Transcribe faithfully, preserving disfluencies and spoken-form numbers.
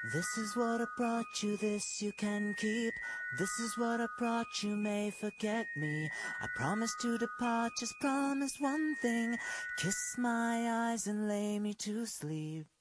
This is what I brought you, this you can keep. This is what I brought you, may forget me. I promise to depart, just promise one thing. Kiss my eyes and lay me to sleep.